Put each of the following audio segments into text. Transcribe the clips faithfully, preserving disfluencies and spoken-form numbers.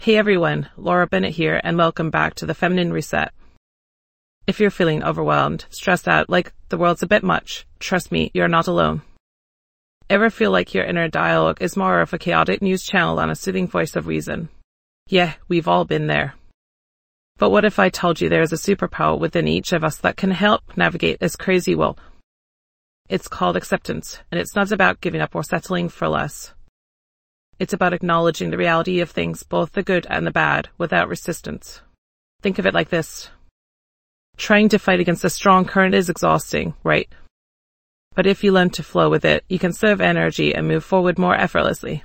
Hey everyone, Laura Bennett here, and welcome back to the Feminine Reset. If you're feeling overwhelmed, stressed out, like the world's a bit much, trust me, you're not alone. Ever feel like your inner dialogue is more of a chaotic news channel than a soothing voice of reason? Yeah, we've all been there. But what if I told you there's a superpower within each of us that can help navigate this crazy world? It's called acceptance, and it's not about giving up or settling for less. It's about acknowledging the reality of things, both the good and the bad, without resistance. Think of it like this. Trying to fight against a strong current is exhausting, right? But if you learn to flow with it, you can conserve energy and move forward more effortlessly.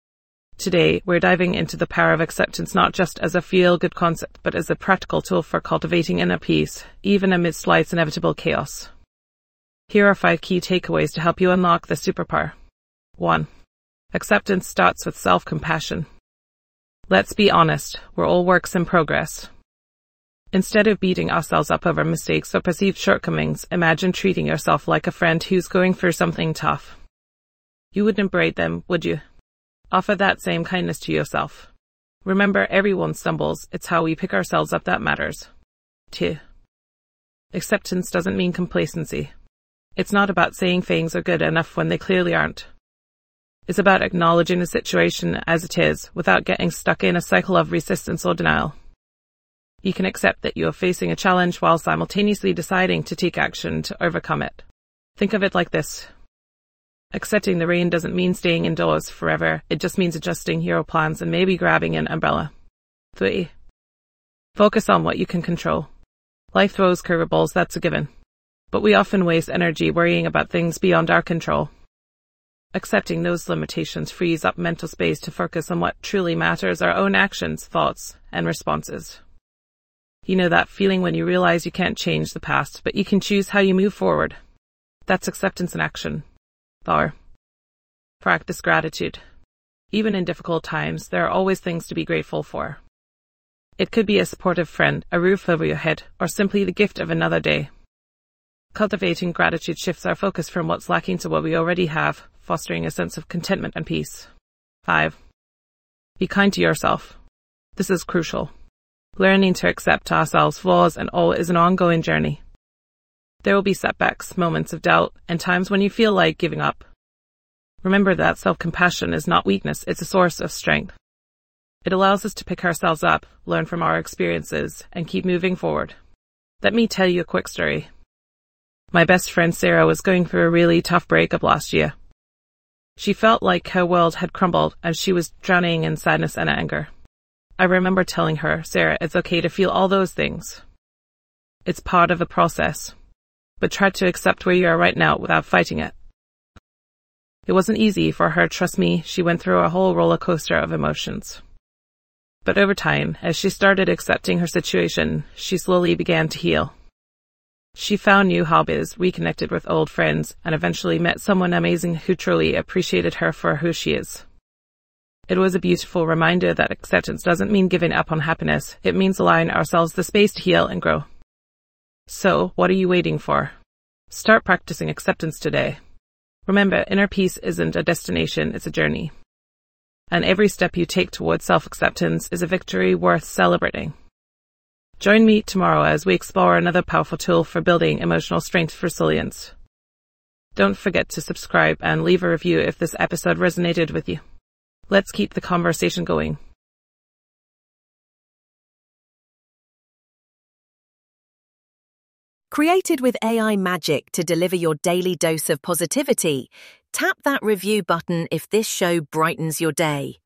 Today, we're diving into the power of acceptance not just as a feel-good concept, but as a practical tool for cultivating inner peace, even amidst life's inevitable chaos. Here are five key takeaways to help you unlock the superpower. one. Acceptance starts with self-compassion. Let's be honest, we're all works in progress. Instead of beating ourselves up over mistakes or perceived shortcomings, imagine treating yourself like a friend who's going through something tough. You wouldn't berate them, would you? Offer that same kindness to yourself. Remember, everyone stumbles, it's how we pick ourselves up that matters. two. Acceptance doesn't mean complacency. It's not about saying things are good enough when they clearly aren't. It's about acknowledging the situation as it is, without getting stuck in a cycle of resistance or denial. You can accept that you are facing a challenge while simultaneously deciding to take action to overcome it. Think of it like this. Accepting the rain doesn't mean staying indoors forever, it just means adjusting your plans and maybe grabbing an umbrella. three. Focus on what you can control. Life throws curveballs, that's a given. But we often waste energy worrying about things beyond our control. Accepting those limitations frees up mental space to focus on what truly matters, our own actions, thoughts, and responses. You know that feeling when you realize you can't change the past, but you can choose how you move forward. That's acceptance in action. four. Practice gratitude. Even in difficult times, there are always things to be grateful for. It could be a supportive friend, a roof over your head, or simply the gift of another day. Cultivating gratitude shifts our focus from what's lacking to what we already have, fostering a sense of contentment and peace. five. Be kind to yourself. This is crucial. Learning to accept ourselves' flaws and all is an ongoing journey. There will be setbacks, moments of doubt, and times when you feel like giving up. Remember that self-compassion is not weakness, it's a source of strength. It allows us to pick ourselves up, learn from our experiences, and keep moving forward. Let me tell you a quick story. My best friend Sarah was going through a really tough breakup last year. She felt like her world had crumbled and she was drowning in sadness and anger. I remember telling her, Sarah, it's okay to feel all those things. It's part of the process. But try to accept where you are right now without fighting it. It wasn't easy for her, trust me, she went through a whole roller coaster of emotions. But over time, as she started accepting her situation, she slowly began to heal. She found new hobbies, reconnected with old friends, and eventually met someone amazing who truly appreciated her for who she is. It was a beautiful reminder that acceptance doesn't mean giving up on happiness, it means allowing ourselves the space to heal and grow. So, what are you waiting for? Start practicing acceptance today. Remember, inner peace isn't a destination, it's a journey. And every step you take towards self-acceptance is a victory worth celebrating. Join me tomorrow as we explore another powerful tool for building emotional strength resilience. Don't forget to subscribe and leave a review if this episode resonated with you. Let's keep the conversation going. Created with A I magic to deliver your daily dose of positivity, tap that review button if this show brightens your day.